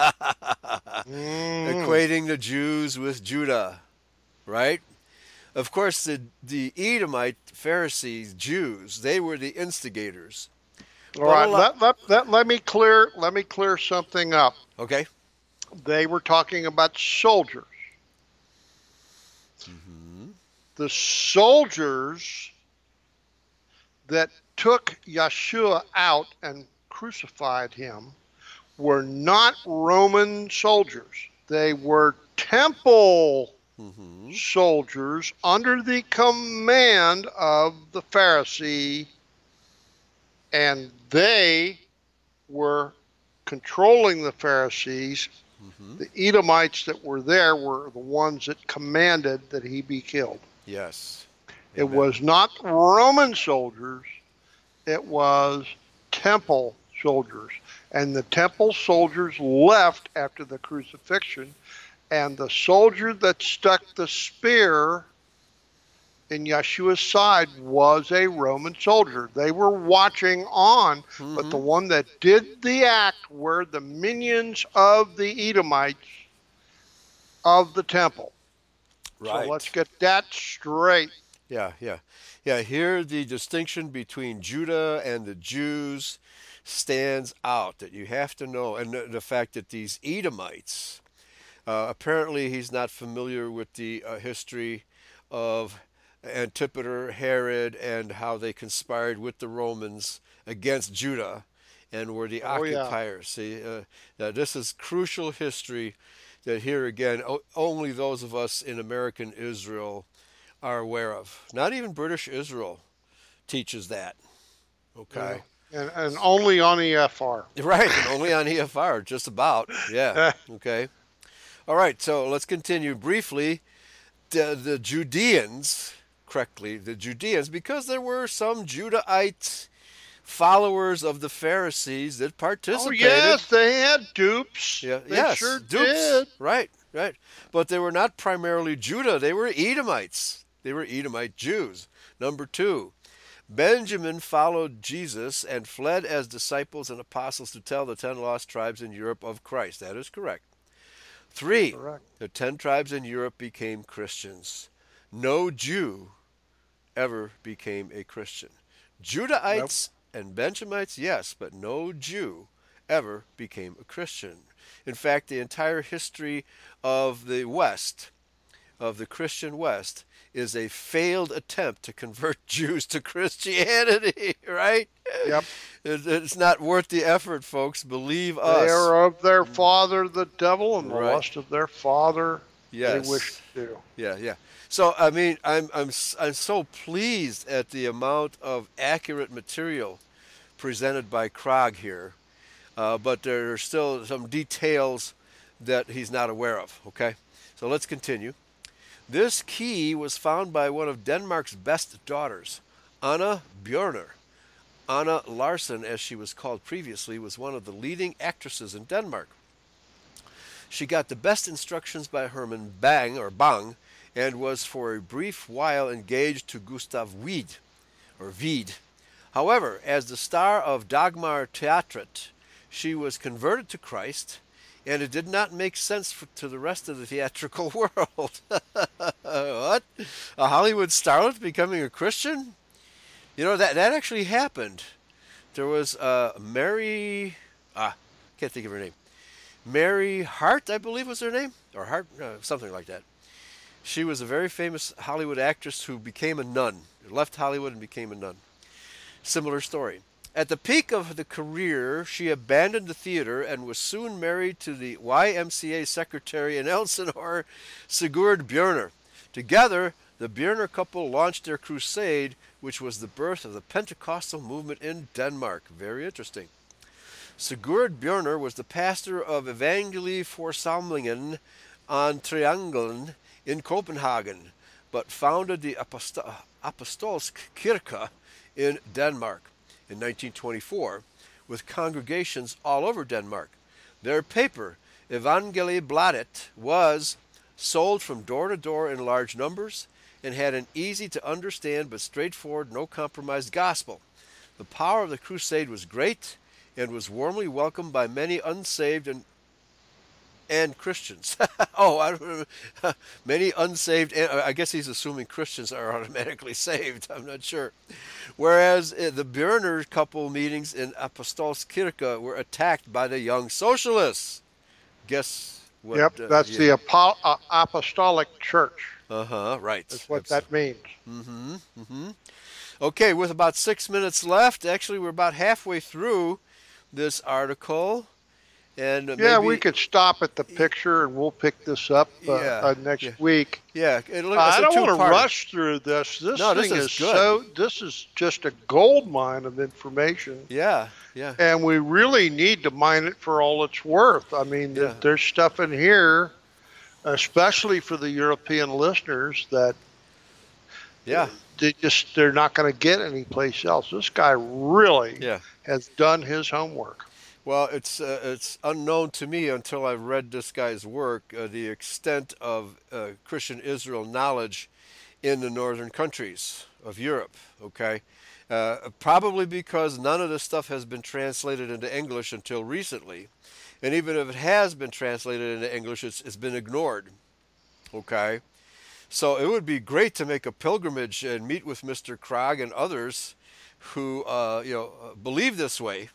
Mm. Equating the Jews with Judah, right? Of course, the, the Edomite Pharisees, Jews, they were the instigators. All right, But a lot- let, let, let, let me clear let me clear something up. Okay? They were talking about soldiers. Mm-hmm. The soldiers that took Yeshua out and crucified him were not Roman soldiers. They were temple Mm-hmm. soldiers under the command of the Pharisee, and they were controlling the Pharisees. Mm-hmm. The Edomites that were there were the ones that commanded that he be killed. Yes. It Amen. was not Roman soldiers, it was temple soldiers. And the temple soldiers left after the crucifixion, and the soldier that stuck the spear in Yeshua's side was a Roman soldier. They were watching on, but the Mm-hmm. one that did the act were the minions of the Edomites of the temple. So let's Right. get that straight. Yeah, yeah. Yeah, here the distinction between Judah and the Jews stands out that you have to know. And the, the fact that these Edomites, uh, apparently he's not familiar with the uh, history of Antipater, Herod, and how they conspired with the Romans against Judah and were the Oh, yeah. occupiers. See, uh, now this is crucial history that here again o- only those of us in American Israel are aware of. Not even British Israel teaches that. Yeah. Okay. And, and only on E F R. Right, and only on E F R, just about. Yeah. Okay. All right, so let's continue briefly. The, the Judeans, correctly, the Judeans, because there were some Judahite followers of the Pharisees that Oh, participated. yes, they had dupes. Yeah, They yes, sure dupes. did. Right, right. But they were not primarily Judah, they were Edomites. They were Edomite Jews. Number two, Benjamin followed Jesus and fled as disciples and apostles to tell the ten lost tribes in Europe of Christ. That is correct. Three, Correct. the ten tribes in Europe became Christians. No Jew ever became a Christian. Nope. Judahites and Benjamites, yes, but no Jew ever became a Christian. In fact, the entire history of the West, of the Christian West, is a failed attempt to convert Jews to Christianity, right? Yep. It's not worth the effort, folks. Believe They us. are of their father the devil, and the Right. lust of their father they wish Yes. to do. Yeah, yeah. So I mean, I'm I'm s- I'm so pleased at the amount of accurate material presented by Krog here, uh, but there are still some details that he's not aware of. Okay, so let's continue. This key was found by one of Denmark's best daughters, Anna Bjørner. Anna Larsen, as she was called previously, was one of the leading actresses in Denmark. She got the best instructions by Herman Bang or Bang, and was for a brief while engaged to Gustav Wied or Wied. However, as the star of Dagmar Teatret, she was converted to Christ, and it did not make sense for, to the rest of the theatrical world. What? A Hollywood starlet becoming a Christian? You know that that actually happened. There was uh, Mary. Ah, can't think of her name. Mary Hart, I believe was her name, or Hart, uh, something like that. She was a very famous Hollywood actress who became a nun, left Hollywood and became a nun. Similar story. At the peak of the career, she abandoned the theater and was soon married to the Y M C A secretary in Elsinore, Sigurd Bjørner. Together, the Bjørner couple launched their crusade, which was the birth of the Pentecostal movement in Denmark. Very interesting. Sigurd Bjørner was the pastor of Evangeli Forsamlingen on Triangelen in Copenhagen, but founded the Aposto- Apostolsk Kirke in Denmark in nineteen twenty-four, with congregations all over Denmark. Their paper, Evangeli Bladet, was sold from door to door in large numbers and had an easy to understand but straightforward, no compromise gospel. The power of the crusade was great and was warmly welcomed by many unsaved and and Christians. oh, I don't know. Many unsaved, and I guess he's assuming Christians are automatically saved. I'm not sure. Whereas uh, the Bjørner couple meetings in Apostolskirke were attacked by the Young Socialists. Guess what? Yep, Uh, that's yeah. the Apo- uh, Apostolic Church. Uh huh. Right. That's what Abs- that means. Mm-hmm. Mm-hmm. Okay, with about six minutes left, actually, we're about halfway through this article, and uh, Yeah, we maybe, could stop at the picture and we'll pick this up uh, yeah, uh, yeah, next week. yeah. It look, it's I a don't want to two-parter. rush through this. This No, this thing is is good. so, this is just a gold mine of information. Yeah, yeah, And we really need to mine it for all it's worth. I mean, yeah, there's stuff in here, especially for the European listeners, that yeah, they just they're not going to get anyplace else. This guy really yeah. has done his homework. Well, it's uh, it's unknown to me until I've read this guy's work, uh, the extent of uh, Christian Israel knowledge in the northern countries of Europe. Okay, uh, probably because none of this stuff has been translated into English until recently, and even if it has been translated into English, it's, it's been ignored. Okay, so it would be great to make a pilgrimage and meet with Mister Krog and others who uh, you know believe this way,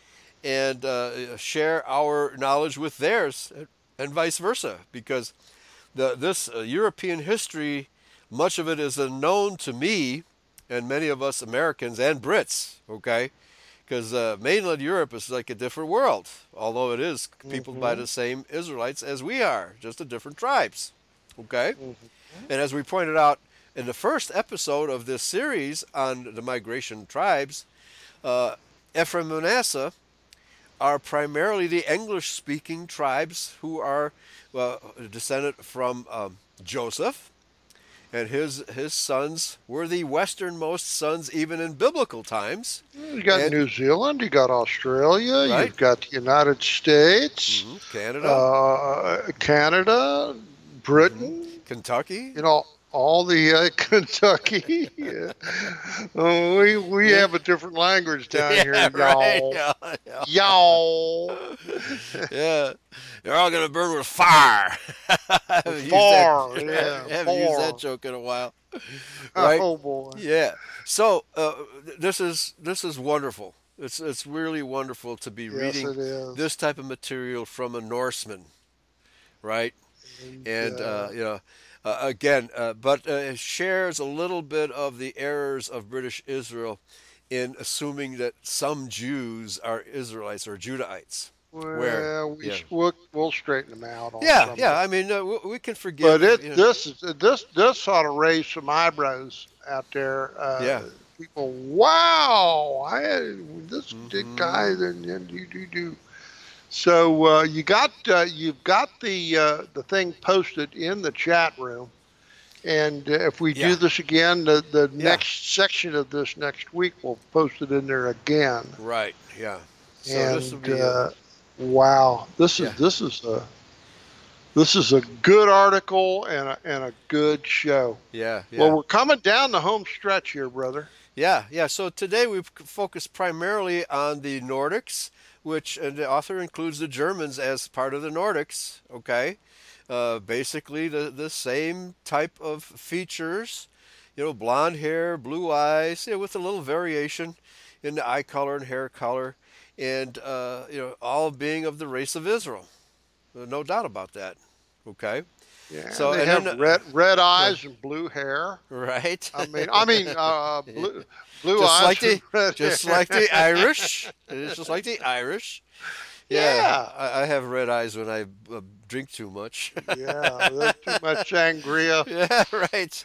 and uh, share our knowledge with theirs, and vice versa, because the this uh, European history, much of it is unknown to me and many of us Americans and Brits. Okay, because uh, mainland Europe is like a different world, although it is peopled by Mm-hmm. the same Israelites as we are, just a different tribes. Okay, Mm-hmm. and as we pointed out in the first episode of this series on the migration tribes, uh, Ephraim and Manasseh are primarily the English-speaking tribes who are well, descended from um, Joseph, and his his sons were the westernmost sons even in biblical times. You got And New Zealand, you got Australia, right, you've got the United States, hmm Canada, uh, Canada, hmm Britain, Kentucky, you know, all the uh, Kentucky. Yeah. Uh, we we yeah, have a different language down here, yeah, right, y'all. yeah, yeah. Y'all. Yeah, they're all gonna burn with fire. I haven't used that. Far, yeah, I haven't used that far. joke in a while, right? Oh boy. Yeah. So uh, this is this is wonderful. It's it's really wonderful to be Yes, reading it is. this type of material from a Norseman, right? And And uh, uh, you know, uh, again, uh, but uh, it shares a little bit of the errors of British Israel in assuming that some Jews are Israelites or Judahites. Where, well, we yeah, sh- we'll, we'll straighten them out on yeah, some of yeah. it. I mean, uh, we, we can But forgive. it You know, this is this this ought to raise some eyebrows out there. Uh, yeah. people, wow, I this Hmm. guy and, and you do do. So uh, you got uh, you've got the uh, the thing posted in the chat room, and uh, if we do Yeah, this again, the the yeah. next section of this next week we'll post it in there again. Right. Yeah. So this will And be a uh, wow, this is yeah, this is a this is a good article and a, and a good show. yeah, Well, yeah. we're coming down the home stretch here, brother. Yeah, yeah. So today we've focused primarily on the Nordics, which and the author includes the Germans as part of the Nordics. Okay, uh, basically the the same type of features, you know, blonde hair, blue eyes, you know, with a little variation in the eye color and hair color, and uh, you know, all being of the race of Israel. Uh, No doubt about that. Okay. Yeah, So they and then have uh, red red yeah, eyes and blue hair. right. I mean, I mean, uh, blue blue just eyes like and the red just hair. like the Irish. It is just like the Irish. Yeah, Yeah, I, I have red eyes when I uh, drink too much. yeah. There's too much sangria. Yeah, right.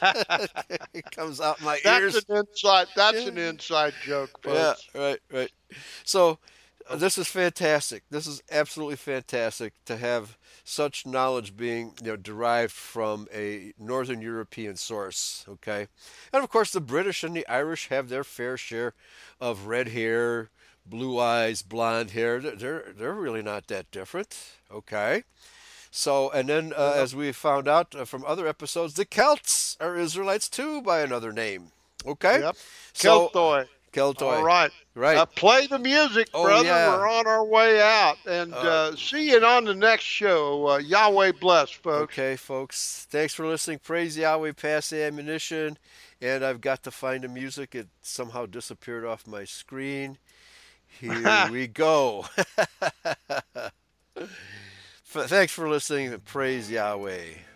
It comes out my That's an ears. inside. That's Yeah, an inside joke, yeah, folks. right, right. So uh, Oh, this is fantastic. This is absolutely fantastic to have such knowledge being, you know, derived from a Northern European source. Okay, and of course the British and the Irish have their fair share of red hair, blue eyes, blonde hair. They're they're, they're really not that different. Okay. So, and then uh, yep, as we found out uh, from other episodes, the Celts are Israelites too by another name. Okay? yep. So, Keltoi. All Keltoi. right. Right. Uh, play the music, Oh, brother. yeah. We're on our way out. And Uh, uh, see you on the next show. Uh, Yahweh bless, folks. okay, folks. Thanks for listening. Praise Yahweh, pass the ammunition. And I've got to find the music. It somehow disappeared off my screen. Here we go. Thanks for listening. Praise Yahweh.